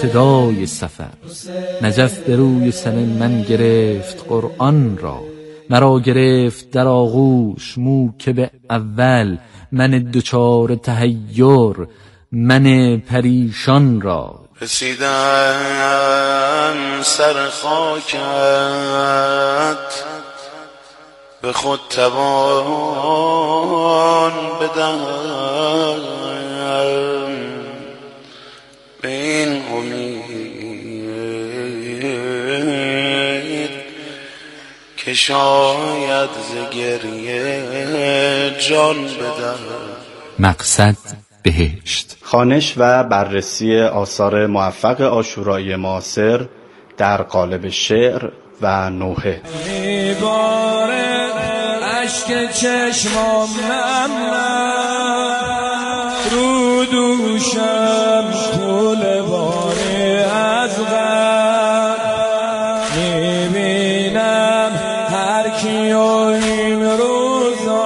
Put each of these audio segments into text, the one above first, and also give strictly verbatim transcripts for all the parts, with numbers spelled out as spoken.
ابتدای سفر. نجف به روی سن من گرفت قرآن را، مرا گرفت در آغوش موکب اول. من دوچار تحیر، من پریشان را. رسیدم سر خاکت، به خود توان بدم، به این امید که شاید ز گریه جان بدم. مقصد بهشت. خوانش و بررسی آثار موفق عاشورایی معاصر در قالب شعر و نوحه. میباره اشک چشمام رو دوشم کل باره از غم، میبینم هر کیو این روزا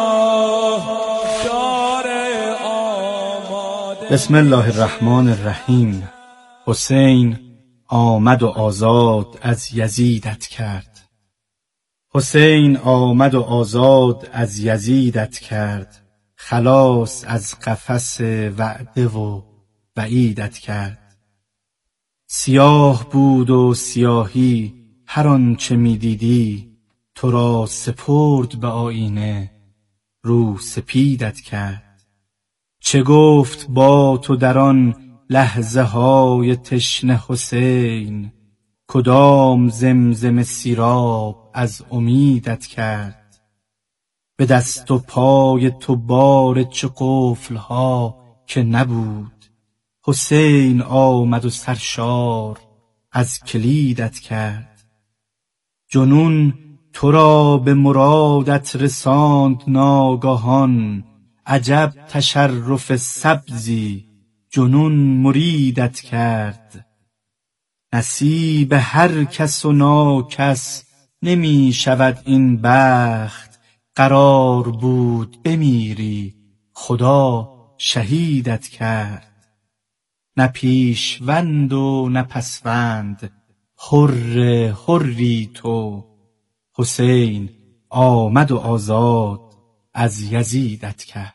داره آماده. بسم الله الرحمن الرحیم. حسین آمد و آزاد از یزیدت کرد. حسین آمد و آزاد از یزیدت کرد. خلاص از قفس وعده و وعیدت کرد. سیاه بود و سیاهی هر آنچه می دیدی، تو را سپرد به آینه رو سپیدت کرد. چه گفت با تو در آن لحظه های تشنه حسین، کدام زمزم سیراب از امیدت کرد. به دست و پای تو بار چه قفل ها که نبود، حسین آمد و سرشار از کلیدت کرد. جنون تو را به مرادت رساند ناگهان، عجب تشرف سبزی جنون مریدت کرد. نصیب هر کس و ناکس نمی شود این بخت، قرار بود بمیری خدا شهیدت کرد. نه پیشوند و نه پسوند، حر حری تو، حسین آمد و آزاد از یزیدت کرد.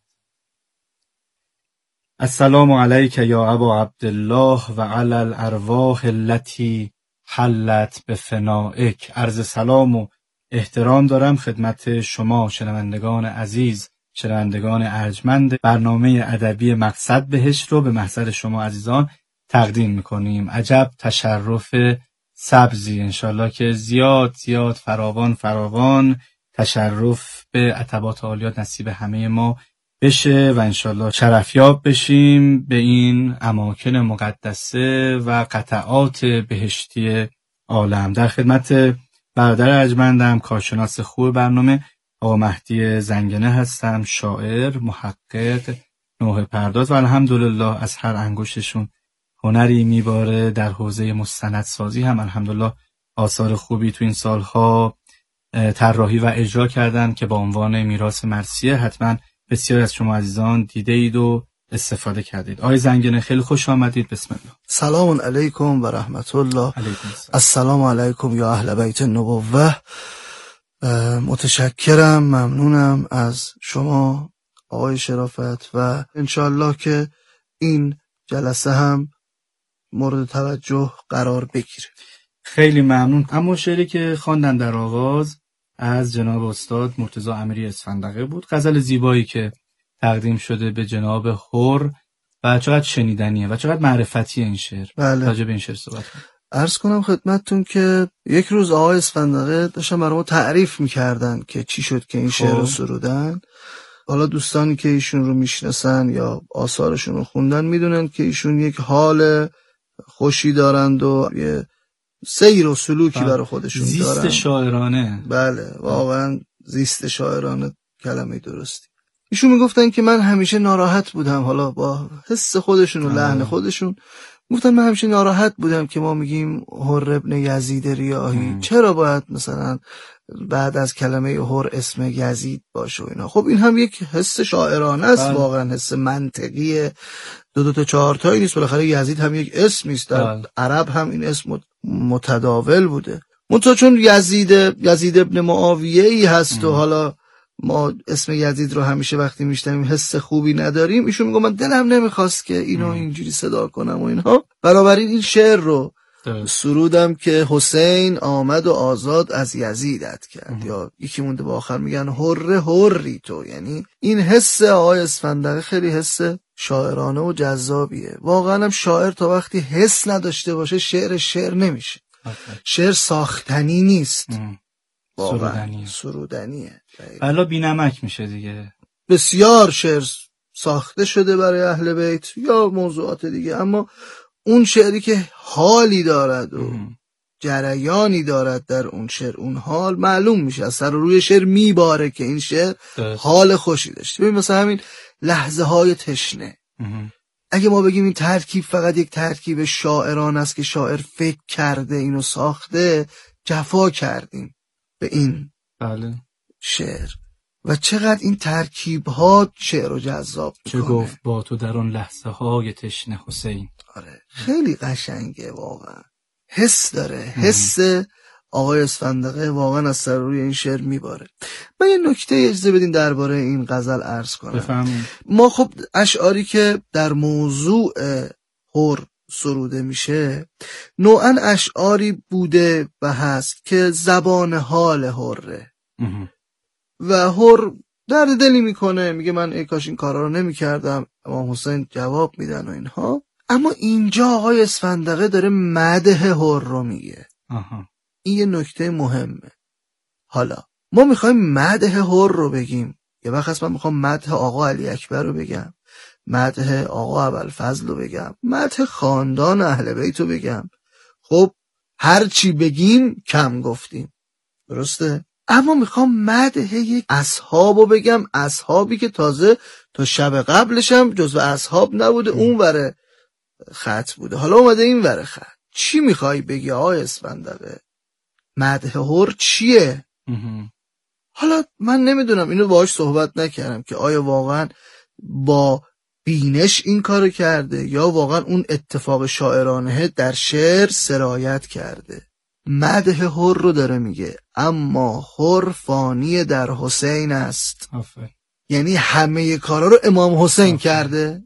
السلام علیک یا ابا عبدالله و علی الارواح التي حلت بفنائک. عرض سلام و احترام دارم خدمت شما شنوندگان عزیز، شنوندگان ارجمند. برنامه ادبی مقصد بهشت رو به محضر شما عزیزان تقدیم میکنیم. عجب تشرف سبزی، انشالله که زیاد زیاد فراوان فراوان تشرف به عتبات عالیات نصیب همه ما بشه و انشالله شرفیاب بشیم به این اماکن مقدسه و قطعات بهشتی عالم. در خدمت برادر ارجمندم، کارشناس خوب برنامه، آقا مهدی زنگنه هستم، شاعر، محقق، نوحه پرداز و الحمدلله از هر انگشتشون هنری میباره. در حوزه مستندسازی هم الحمدلله آثار خوبی تو این سالها طراحی و اجرا کردن که با عنوان میراث مرثیه حتما بسیار از شما عزیزان دیده اید و استفاده کردید. آقای زنگنه خیلی خوش آمدید. بسم الله. سلام علیکم و رحمت الله. السلام علیکم یا اهل بیت النبوه. متشکرم، ممنونم از شما آقای شرافت و انشالله که این جلسه هم مورد توجه قرار بگیره. خیلی ممنون. اما شعری که خواندن در آغاز از جناب استاد مرتضی امیری اسفندقه بود، غزل زیبایی که تقدیم شده به جناب حر و چقدر شنیدنیه و چقدر معرفتی این شعر. بله. راجع به این شعر صحبت کنم. عرض کنم خدمتتون که یک روز آقای اسفندقه داشتن برای ما تعریف میکردن که چی شد که این شعر رو سرودن. حالا دوستانی که ایشون رو میشناسن یا آثارشون رو خوندن میدونن که ایشون یک حال خوشی دارند و یه سیر و سلوکی برای خودشون زیست دارن. زیست شاعرانه. بله، واقعا زیست شاعرانه کلمه درستی. ایشون میگفتن که من همیشه ناراحت بودم، حالا با حس خودشون و لحن خودشون گفتن من همیشه ناراحت بودم که ما میگیم حر ابن یزید ریاحی، چرا باید مثلا بعد از کلمه حر اسم یزید باشه و اینا. خب این هم یک حس شاعرانه است، واقعا حس منطقی، دو دو تا چهار تایی نیست، بالاخره یزید هم یک اسمی است، در عرب هم این اسم متداول بوده. منتها چون یزید یزید ابن معاویه ای هست ام. و حالا ما اسم یزید رو همیشه وقتی میشنویم حس خوبی نداریم، ایشون میگه من دلم نمیخواست که اینو اینجوری صدا کنم و اینها، بنابراین این شعر رو سرودم که حسین آمد و آزاد از یزیدت کرد ام. یا یکی مونده با آخر میگن حر حری تو. یعنی این حس آقای اسفندقی خیلی حس شاعرانه و جذابیه. واقعا هم شاعر تا وقتی حس نداشته باشه شعر شعر نمیشه. شعر ساختنی نیست، سرودنیه سرودنیه حالا بی نمک میشه دیگه. بسیار شعر ساخته شده برای اهل بیت یا موضوعات دیگه، اما اون شعری که حالی دارد و ام. جریانی دارد در اون شعر، اون حال معلوم میشه، از سر روی شعر میباره که این شعر دست. حال خوشی داشته. ببین مثلا همین لحظه های تشنه ام. اگه ما بگیم این ترکیب فقط یک ترکیب شاعران است که شاعر فکر کرده اینو ساخته، جفا کردیم به این بله. شعر. و چقدر این ترکیب ها شعر رو جذاب چه میکنه. گفت با تو در اون لحظه های تشنه حسین. آره خیلی قشنگه واقعا، حس داره، حس آقای اسفندقی واقعا از سر روی این شعر میباره. من یه نکته اجازه بدین درباره این غزل عرض کنم. بفهمیم. ما خب اشعاری که در موضوع حر سروده میشه نوعا اشعاری بوده و هست که زبان حال حره و حر درد دلی میکنه، میگه من ای کاش این کارا رو نمیکردم، امام حسین جواب میدن و اینها. اما اینجا آقای اسفندقی داره مدح حر رو میگه. آها. این یه نکته مهمه. حالا ما میخوایم مدح حر رو بگیم، یه وقت هست من میخوام مدح آقا علی اکبر رو بگم، مدح آقا ابوالفضل رو بگم، مدح خاندان اهل بیت رو بگم. خب هر چی بگیم کم گفتیم، درسته؟ اما میخوام مدح یک اصحاب رو بگم، اصحابی که تازه تا شب قبلش هم جزو اصحاب نبوده، اون وره خط بوده، حالا اومده این وره خط. چی میخوای بگی آقای اسفندقی؟ مدح حر چیه؟ حالا من نمیدونم، اینو باهاش صحبت نکردم که آیا واقعا با بینش این کارو کرده یا واقعا اون اتفاق شاعرانه در شعر سرایت کرده. مدح حر رو داره میگه، اما حر فانی در حسین است. آفه. یعنی همه کارا رو امام حسین آفه. کرده.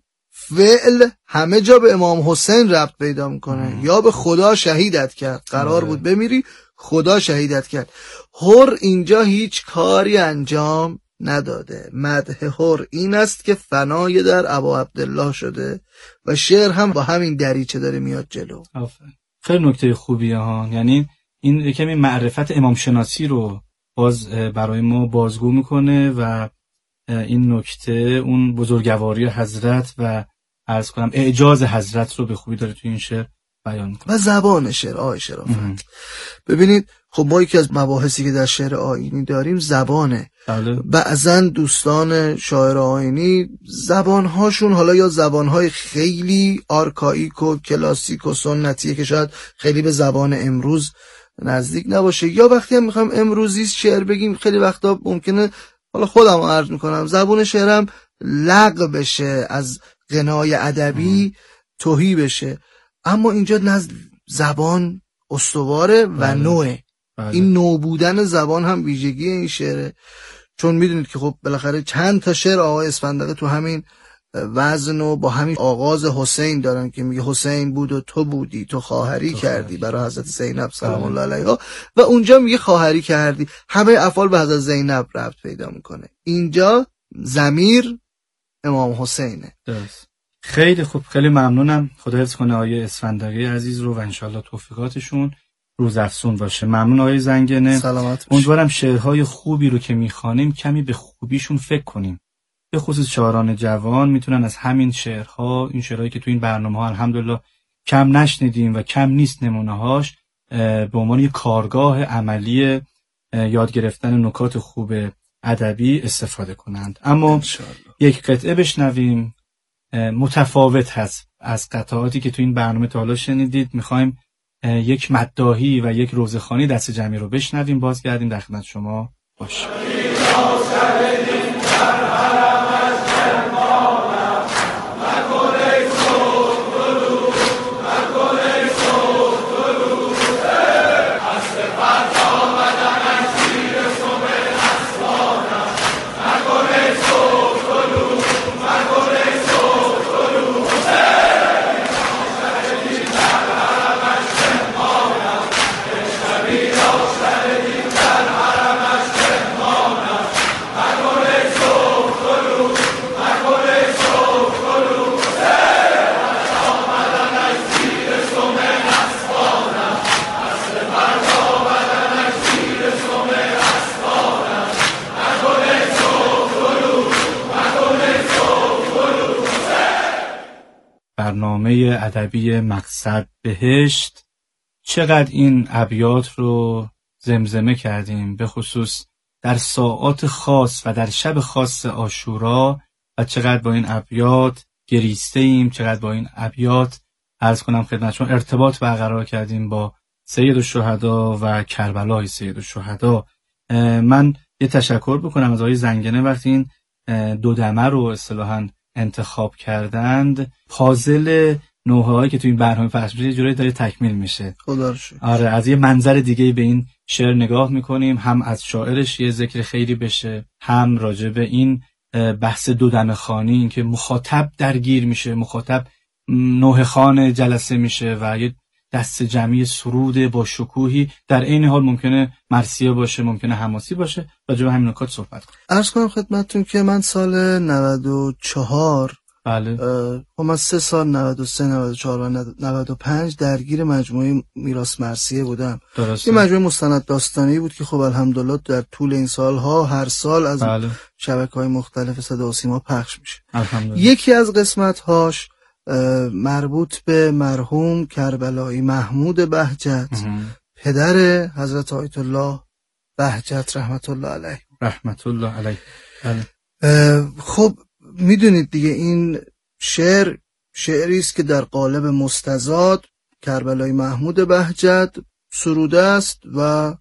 فعل همه جا به امام حسین ربط پیدا میکنه، یا به خدا شهیدت کرد، قرار بود بمیری خدا شهیدت کرد. حر اینجا هیچ کاری انجام نداده. مدح حر این است که فنای در ابا عبدالله شده و شعر هم با همین دریچه داره میاد جلو. آفرین. خیلی نکته خوبیه ها، یعنی این یکمی معرفت امام شناسی رو باز برای ما بازگو میکنه و این نکته اون بزرگواری حضرت و عرض کنم اعجاز حضرت رو به خوبی داره تو این شعر بیان میکنه. و زبان شعر آقای شرافت. ببینید خب ما یکی از مباحثی که در شعر آیینی داریم زبانه. بله. بعضن دوستان شاعر آیینی زبانهاشون حالا یا زبانهای خیلی آرکائیک و کلاسیک و سنتیه که شاید خیلی به زبان امروز نزدیک نباشه، یا وقتی هم میخوایم امروزی شعر بگیم خیلی وقتا ممکنه، حالا خودم عرض میکنم، زبون شعرم لغو بشه، از غنای ادبی تهی بشه. اما اینجا نزد زبان استواره و بله. نوعه. بله. این نو بودن زبان هم ویژگی این شعره، چون میدونید که خب بالاخره چند تا شعر آقای اسفندقی تو همین وزن و با همین آغاز حسین دارن که میگه حسین بود و تو بودی، تو خواهری کردی برای حضرت زینب سلام الله علیها، و اونجا میگه خواهری کردی. همه افعال به حضرت زینب ربط پیدا میکنه. اینجا ضمیر امام حسینه. درست. خیلی خوب، خیلی ممنونم. خدا حفظ کنه آقای اسفندقی عزیز رو و انشالله توفیقاتشون روزافزون باشه. ممنون آقای زنگنه. سلامت باشید. امیدوارم شعرهای خوبی رو که میخوانیم کمی به خوبیشون فکر کنیم. به خصوص شاعران جوان میتونن از همین شعرها، این شعرهایی که تو این برنامه ها الحمدلله کم نشنیدیم و کم نیست نمونه‌هاش، به عنوان یک کارگاه عملی یاد گرفتن نکات خوب ادبی استفاده کنند. اما یک قطعه بشنویم متفاوت هست از قطعاتی که تو این برنامه تا حالا شنیدید. میخوایم یک مداحی و یک روزخوانی دست جمعی رو بشنویم، بازگردیم در خدمت شما باشیم. برنامه ادبی مقصد بهشت. چقدر این ابیات رو زمزمه کردیم، به خصوص در ساعات خاص و در شب خاص عاشورا، و چقدر با این ابیات گریسته ایم، چقدر با این ابیات عرض کنم خدمتشون ارتباط برقرار کردیم با سید الشهدا و کربلای سید الشهدا. من یه تشکر بکنم از آقای زنگنه، وقتی این دو دمه رو اصطلاحاً انتخاب کردند، پازل نوحه‌هایی که تو این برنامه پخش میشه یه جوری داره تکمیل میشه. خدا رو شکر. آره، از یه منظر دیگه به این شعر نگاه میکنیم، هم از شاعرش یه ذکر خیری بشه، هم راجع به این بحث دو دمه خوانی، این که مخاطب درگیر میشه، مخاطب نوحه خوان جلسه میشه و یه دست جمعی سرود با شکوهی، در این حال ممکنه مرثیه باشه، ممکنه حماسی باشه. راجع به همین نکات صحبت کنم. عرض کنم خدمتتون که من سال نود و چهار، بله، خب من سه سال نود و سه، نود و چهار و نود و پنج درگیر مجموعه میراث مرثیه بودم. درسته. این مجموعه مستند داستانی بود که خب الحمدلله در طول این سالها هر سال از بله. شبکه‌های مختلف صدا و سیما پخش میشه. الحمدلله. یکی از قسمت‌هاش مربوط به مرحوم کربلایی محمود بهجت، پدر حضرت آیت الله بهجت رحمت الله علیه. رحمت الله علیه. بله. خب میدونید دیگه این شعر شعری است که در قالب مستزاد کربلایی محمود بهجت سروده است و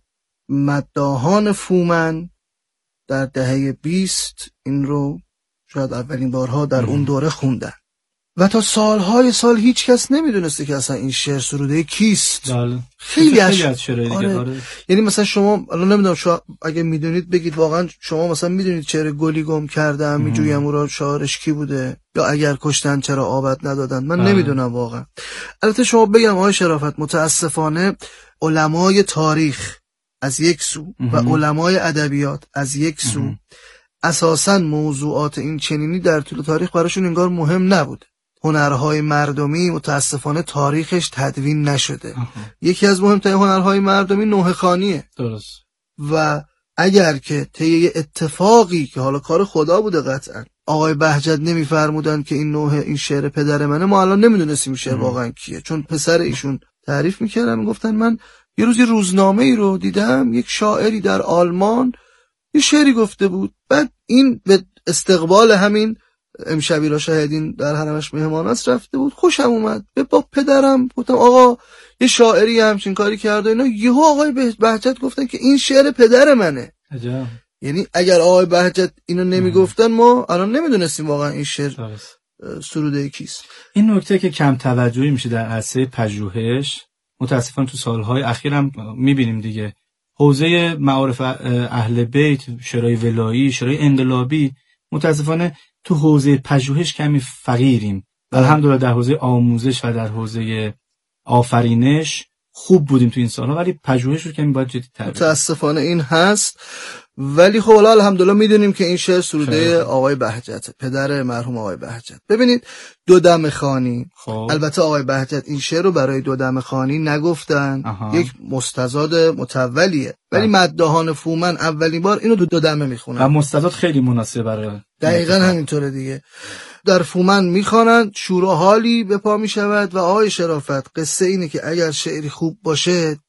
مداحان فومن در دهه بیست این رو شاید اولین بارها در اون دوره خوندن و تا سالهای سال هیچ کس نمیدونسته که اصلا این شعر سروده کیست. بله. خیلی از شعر دیگه. آره. آره. یعنی مثلا شما الان نمیدونم شما اگه میدونید بگید واقعا شما مثلا میدونید شعر گلی گم کردم میجویم او را شاعرش کی بوده، یا اگر کشتن چرا آبت ندادن. من بله. نمیدونم واقعا. البته شما بگم آقای شرافت، متاسفانه علمای تاریخ از یک سو و علمای ادبیات از یک سو اساساً موضوعات این چنینی در طول تاریخ براشون انگار مهم نبود. هنرهای مردمی متاسفانه تاریخش تدوین نشده. آها. یکی از مهمترین هنرهای مردمی نوحه خوانیه. درست. و اگر که طی اتفاقی که حالا کار خدا بوده قطعا آقای بهجت نمیفرمودن که این نوحه این شعر پدر منه، ما الان نمیدونستیم شعر واقعا کیه، چون پسر ایشون تعریف میکردن، میگفتن من یه روزی روزنامه ای رو دیدم، یک شاعری در آلمان یه شعری گفته بود، بعد این به استقبال همین امشبی را شاهدین در حرمش مهمانات رفته بود، خوشم اومد، به با پدرم گفتم آقا یه شاعری همچین کاری کرده اینا، یهو آقای بهجت گفتن که این شعر پدر منه. عجب. یعنی اگر آقای بهجت اینو نمیگفتن ما الان نمیدونستیم واقعا این شعر سروده کیست. این نکته که کم توجهی میشه در عرصه پژوهش، متاسفانه تو سالهای اخیرم میبینیم دیگه، حوزه معارف اهل بیت، شورای ولایی، شورای انقلابی، متاسفانه تو حوزه پژوهش کمی فقیریم. الحمدلله در حوزه آموزش و در حوزه آفرینش خوب بودیم تو این سالها، ولی پژوهش رو کمی باید جدی تر. متاسفانه این هست، ولی خب حالا الحمدلله میدونیم که این شعر سروده آقای بهجت، پدر مرحوم آقای بهجت. ببینید دو دمه خوانی، البته آقای بهجت این شعر رو برای دو دمه خوانی نگفتن. آها. یک مستزاد متولیه، ولی مداحان فومن اولین بار اینو دو, دو دمه میخونن و مستزاد خیلی مناسب برای دقیقاً همینطوره دیگه. در فومن میخوانند، شور و حالی به پا میشود و آقای شرافت قصه اینه که اگر شعری خوب باشه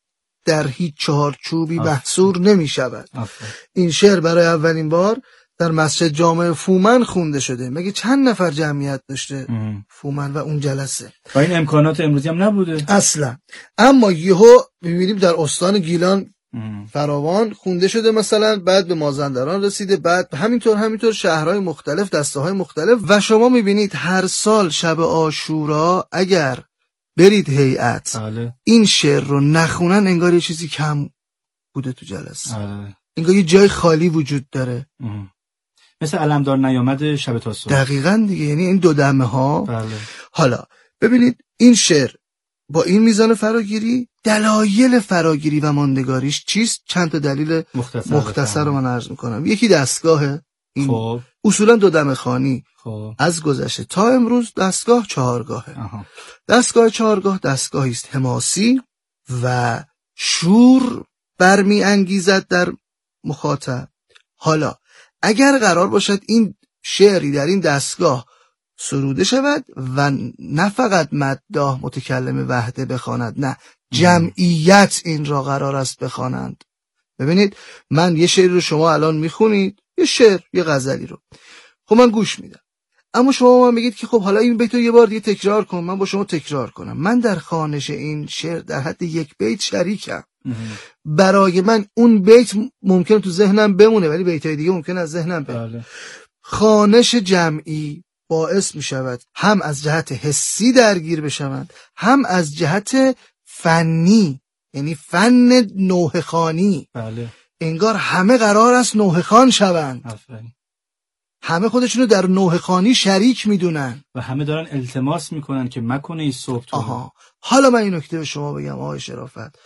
در هیچ چهارچوبی محصور نمی شود. این شعر برای اولین بار در مسجد جامع فومن خونده شده. مگه چند نفر جمعیت داشته ام. فومن و اون جلسه؟ و این امکانات امروزی هم نبوده اصلا. اما یهو می‌بینیم در استان گیلان ام. فراوان خونده شده مثلا، بعد به مازندران رسیده، بعد همینطور همینطور شهرهای مختلف، دسته‌های مختلف. و شما می‌بینید هر سال شب عاشورا اگر برید هیئت آله. این شعر رو نخونن انگار یه چیزی کم بوده تو جلسه آله. انگار یه جای خالی وجود داره ام. مثل علمدار نیامد شب تاسوعا. دقیقاً دیگه، یعنی این دو دمه ها بله. حالا ببینید این شعر با این میزان فراگیری، دلایل فراگیری و ماندگاریش چیست؟ چند تا دلیل مختصر, مختصر رو من عرض میکنم. یکی دستگاهه، این خب. اصولا دو دمه خوانی خب. از گذشته تا امروز دستگاه چهارگاهه. آها. دستگاه چهارگاه دستگاهی است حماسی و شور برمی انگیزد در مخاطب. حالا اگر قرار باشد این شعری در این دستگاه سروده شود و نه فقط مداح متکلم وحده بخواند، نه جمعیت این را قرار است بخوانند. ببینید من یه شعری رو شما الان میخونید، یه شعر، یه غزلی رو، خب من گوش میدم، اما شما من میگید که خب حالا این بیت رو یه بار دیگه تکرار کن، من با شما تکرار کنم. من در خوانش این شعر در حد یک بیت شریکم. برای من اون بیت ممکنه تو ذهنم بمونه ولی بیتای دیگه ممکنه از ذهنم بره. خوانش جمعی باعث می شود هم از جهت حسی درگیر بشوند، هم از جهت فنی، یعنی فن نوحه خوانی. بله. انگار همه قرار است نوحه خوان شوند. آفرین. همه خودشونو در نوحه خوانی شریک میدونن و همه دارن التماس میکنن که مکنه ای صبح تو. آها. حالا من این نکته به شما بگم آقای شرافت،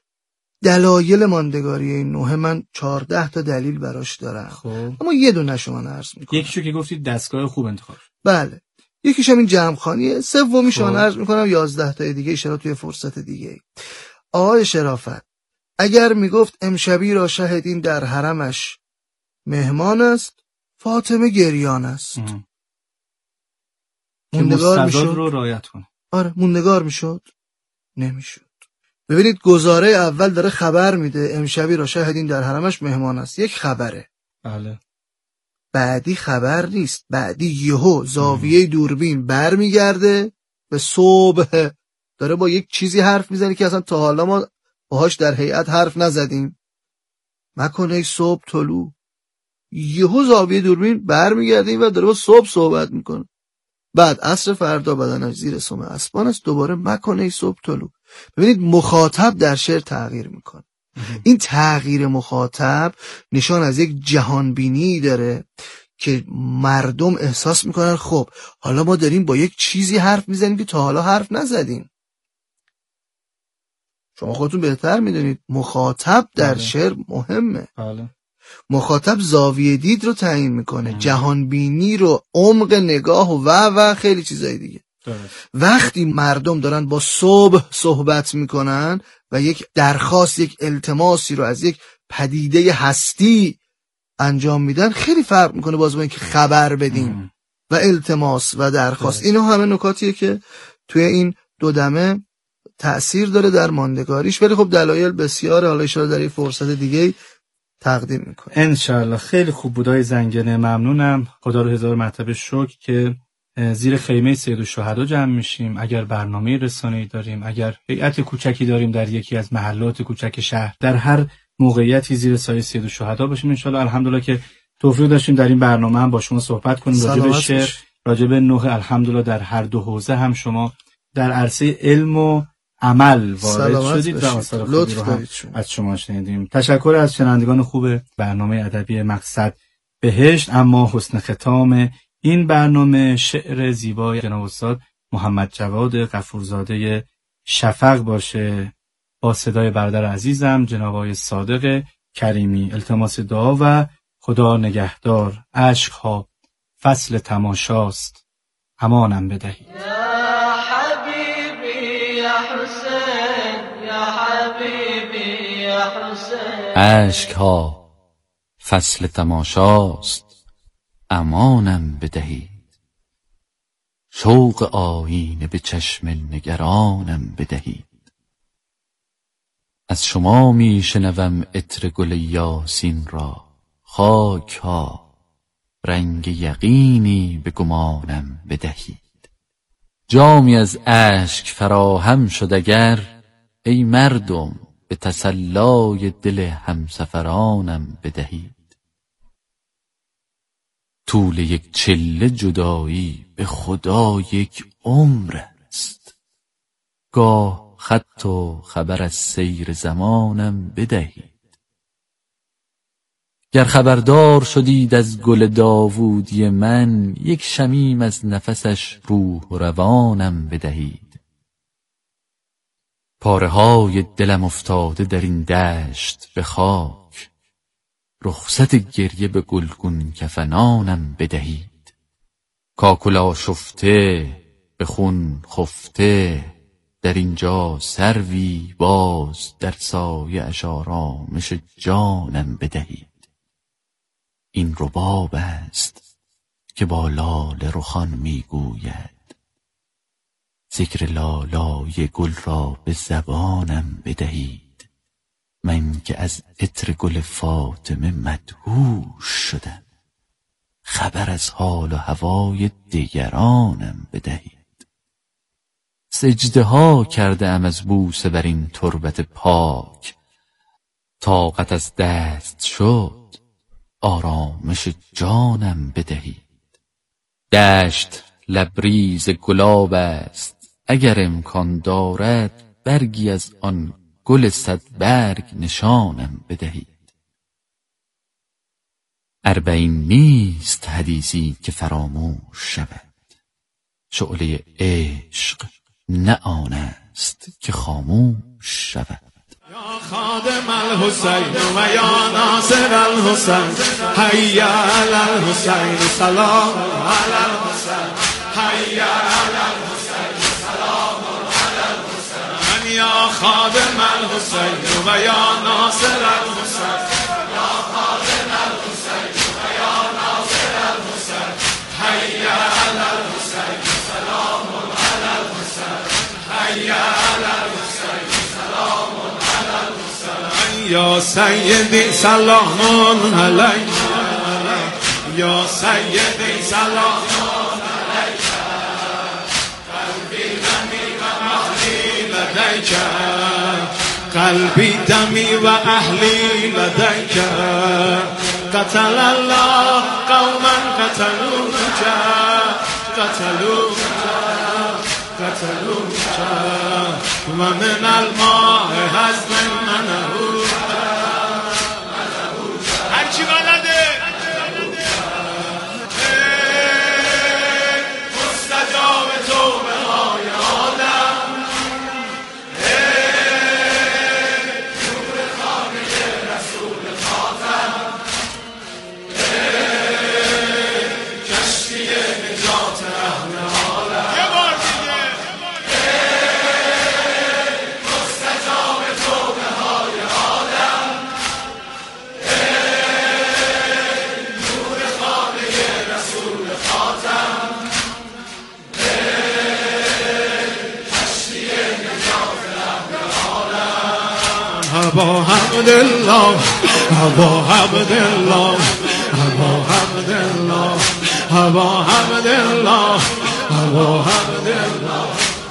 دلایل ماندگاری این نوحه من چهارده تا دلیل براش دارم. خب. اما یه دونه شما عرض میکنم. یکیشو که گفتید دستگاه خوب انتخاب. بله. یکیش هم این جمع خوانیه، سومیش من عرض میکنم یازده تا دیگه اشاره توی فرصت دیگه. آقای شرافت اگر میگفت امشبی را شهدین در حرمش مهمان است، فاطمه گریان است. ام. موندگار میشد رو رعایت کنه. آره موندگار میشد؟ نمیشد. ببینید گزاره اول داره خبر میده امشبی را شاهدین در حرمش مهمان است، یک خبره. بله. بعدی خبر نیست، بعدی یهو زاویه دوربین برمیگرده به صبح، داره با یک چیزی حرف میزنه که اصلا تا حالا ما باهاش در هیئت حرف نزدیم. مکنه صبح طلوع، یهو زاویه دوربین برمیگرده و داره با صبح صحبت میکنه. بعد عصر فردا بدنش زیر سم اسبان است، دوباره مکنه صبح طلوع. ببینید مخاطب در شعر تغییر میکنه. این تغییر مخاطب نشان از یک جهانبینی داره که مردم احساس میکنن خب حالا ما داریم با یک چیزی حرف میزنیم که تا حالا حرف نزدیم. شما خودتون بهتر میدونید مخاطب در شعر مهمه. بله. مخاطب زاویه دید رو تعیین میکنه، جهانبینی رو، عمق نگاه و و خیلی چیزای دیگه. داره. وقتی مردم دارن با صبح صحبت میکنن و یک درخواست، یک التماسی رو از یک پدیده هستی انجام میدن، خیلی فرق میکنه باز با اینکه خبر بدیم ام. و التماس و درخواست. داره. اینا همه نکاتیه که توی این دو دمه تأثیر داره در ماندگاریش، ولی خب دلایل بسیاره، حالا اشاره در این فرصت دیگه تقدیم میکنه انشالله. خیلی خوب بودای زنگنه، ممنونم. خدا رو هزار مرتبه شکر که زیر خیمه سید الشهدا جمع میشیم. اگر برنامه رسانه‌ای داریم، اگر هیئت کوچکی داریم در یکی از محلات کوچک شهر، در هر موقعیتی زیر سایه سید الشهدا باشیم انشالله. الحمدلله که توفیق داشتیم در این برنامه هم با شما صحبت کنیم راجع به شعر، راجع به نوحه. الحمدلله در هر دو حوزه هم شما در عرصه علم و عمل وارد شدید و آثار خوبی رو هم از شما شنیدیم. تشکر از شنوندگان خوب برنامه ادبی مقصد بهشت. اما حسن ختام این برنامه شعر زیبای جناب استاد محمد جواد غفورزاده شفق باشه با صدای برادر عزیزم جناب آقای صادق کریمی. التماس دعا و خدا نگهدار. عشقها فصل تماشاست، امانم بدهید. عشق ها فصل تماشاست، امانم بدهید. شوق آیینه به چشم نگرانم بدهید. از شما می شنوم عطر گل یاسین را، خاک ها رنگ یقینی به گمانم بدهید. جامی از اشک فراهم شد اگر، ای مردم به تسلای دل همسفرانم بدهید. طول یک چله جدایی به خدا یک عمر است، گاه خط و خبر از سیر زمانم بدهید. گر خبردار شدید از گل داوودی من، یک شمیم از نفسش روح و روانم بدهید. پاره های دلم افتاده در این دشت به خاک، رخصت گریه به گلگون کفنانم بدهید. کاکل آشفته به خون خفته، در اینجا سروی باز در سایه اش آرامش جانم بدهید. این رباب است که با لاله رخان میگوید، ذکر لالای گل را به زبانم بدهید. من که از عطر گل فاطمه مدهوش شدم، خبر از حال و هوای دیگرانم بدهید. سجده ها کرده ام از بوسه بر این تربت پاک، طاقت از دست شد آرامش جانم بدهید. دشت لبریز گلاب است، اگر امکان دارد برگی از آن گل صد برگ نشانم بدهید. اربعین نیست حدیثی که فراموش شود، شعله عشق نه آن است که خاموش شود. یا خادم الحسین و یا ناصر الحسین، حی علی الحسین سلام علی الحسین، حی علی الحسین سلام علی الحسین. یا خادم الحسین و یا ناصر الحسین، یا خادم الحسین و یا ناصر الحسین، حی علی الحسین سلام علی الحسین، حی علی الحسین سلام علی الحسین. یا سیدی سلام علیک، یا سیدی سلام علیک، قلبی دمی و اهلی لدیک، قلبی دمی و اهلی لدیک. قتل الله قوما قتلوک، قتلوک قتلوک و من الماء حزم منهوک. هرچی بلده مستجاب توبه های آدم، نور خانه رسول خاتم، کشتی نجات اهل عالم. یه بار دیگه مستجاب توبه های آدم، نور خانه رسول خاتم، کشتی نجات اهل عالم. ابا عبدالله ابا عبدالله ابا عبدالله ابا عبدالله ابا عبدالله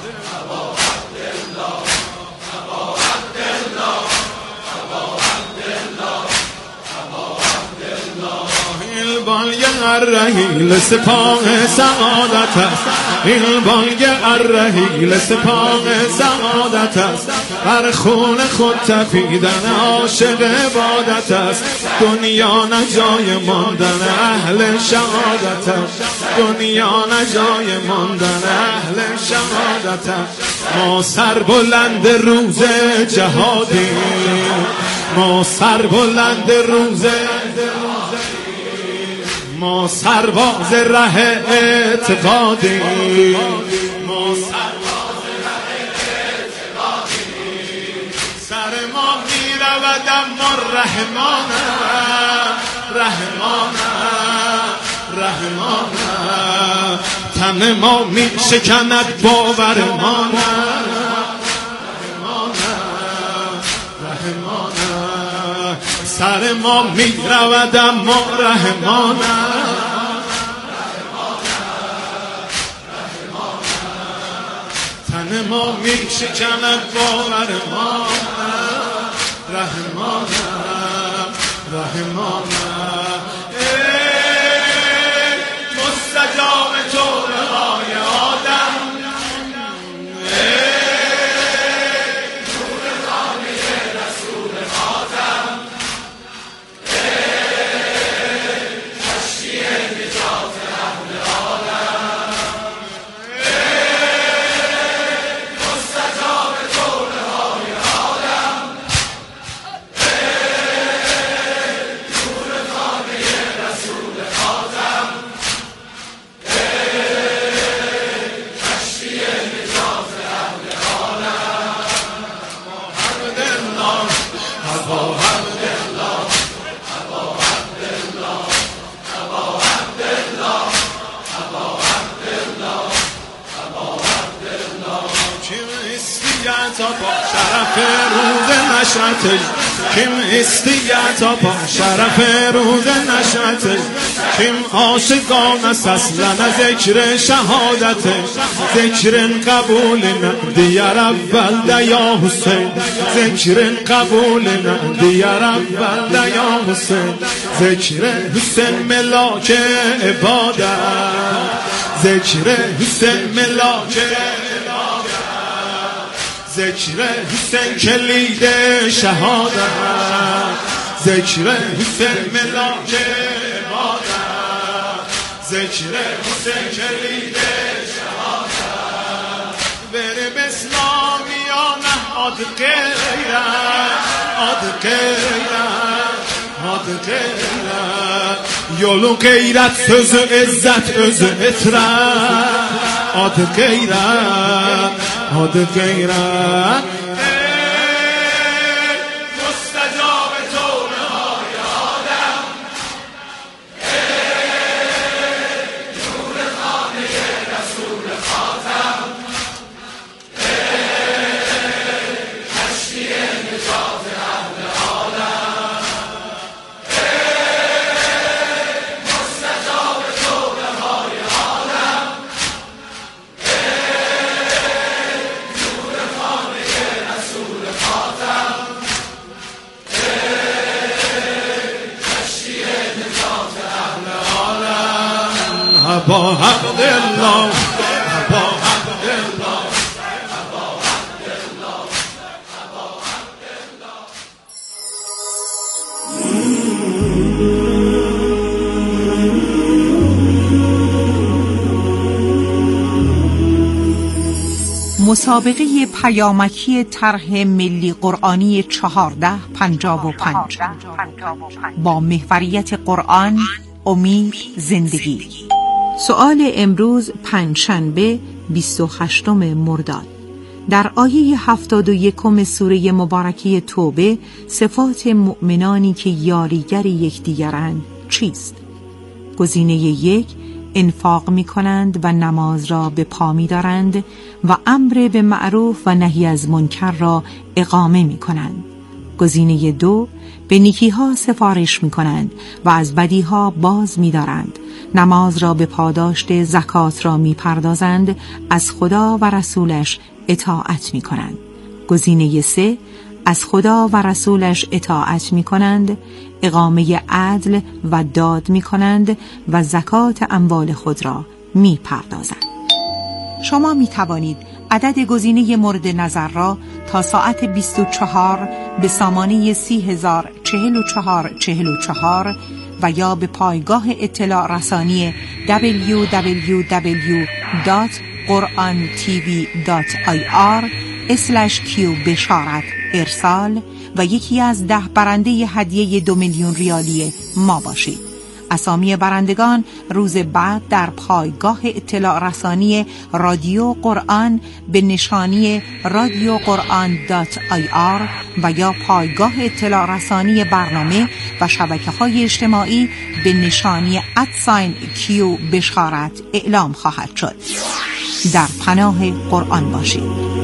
بالگ الرحیل سپاه سعادت است، این بالگ الرحیل سپاه سعادت است. بر خون خود تپیدن عاشق عبادت است، دنیا نجای ماندن اهل شهادت است، دنیا نجای ماندن اهل شهادت است. ما سر بلند روز جهادیم، ما سر بلند روز، ما سرباز ره اعتقادیم، ما سرباز ره اعتقادیم. سر ما می رود اما رحمانه رحمانه رحمانه، تن ما می شکند باورمانه رحمانه سر ما می رود اما رحمانم تن ما می شکند باور ما رحمانم رحمانم ای مستجاب توبه های آدم تا با شرف روز نشرتش کیم استیگه تا با شرف روز نشرتش کیم عاشقان است اصلا ذکر شهادتش ذکر قبول ندیر اول دیا حسین ذکر قبول ندیر اول دیا حسین ذکر حسین ملاک عبادت ذکر حسین ملاک ذکر حسین کلید شهادت ذکر حسین ملاک عبادت ذکر حسین کلید شهادت بره به اسلامیانه آد غیرت آد غیرت آد غیرت یولو غیرت söz عزت öz اطرت آد غیرت آد غیرت مستجاب توبه های آدم نور خانه رسول خاتم کشتی نجات اهل عالم مستجاب توبه های آدم با حق الله با حق الله با حق الله با حق الله مسابقه پیامکی طرح ملی قرآنی چهارده پنجاه و پنج با محوریت قرآن امید زندگی. سؤال امروز پنجشنبه بیست و هشتم مرداد. در آیه هفتاد و یکم سوره مبارکه توبه صفات مؤمنانی که یاریگر یکدیگرند چیست؟ گزینه یک انفاق می کنند و نماز را به پا می دارند و امر به معروف و نهی از منکر را اقامه می کنند. گزینه دو به نیکی‌ها سفارش می کنند و از بدیها باز می دارند. نماز را به پاداشت، زکات را می پردازند، از خدا و رسولش اطاعت می کنند. گزینه سه از خدا و رسولش اطاعت می کنند، اقامه عدل و داد می کنند و زکات اموال خود را می پردازند. شما می توانید عدد گزینه مورد نظر را تا ساعت بیست و چهار به سامانه سی هزار چهل و چهار چهل و چهار و یا به پایگاه اطلاع رسانی دبلیو دبلیو دبلیو دات قرآن تی وی دات آی آر اسلش کیو بشارت ارسال و یکی از ده برنده هدیه دو میلیون ریالی ما باشید. اسامی برندگان روز بعد در پایگاه اطلاع رسانی رادیو قرآن به نشانی رادیو قرآن دات آی آر و یا پایگاه اطلاع رسانی برنامه و شبکه‌های اجتماعی به نشانی ادساین کیو بشارت اعلام خواهد شد. در پناه قرآن باشید.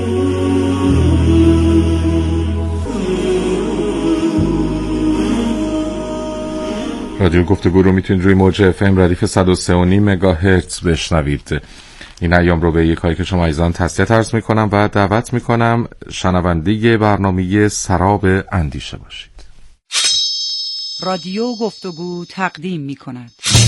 رادیو گفتگو رو میتونید روی موج اف ام ردیف صد و سه و نیم مگاهرتز بشنوید. این ایام رو به یک کاری که شما ایزان تسلیت عرض میکنم و دعوت میکنم شنونده برنامه سراب اندیشه باشید. رادیو گفتگو تقدیم میکند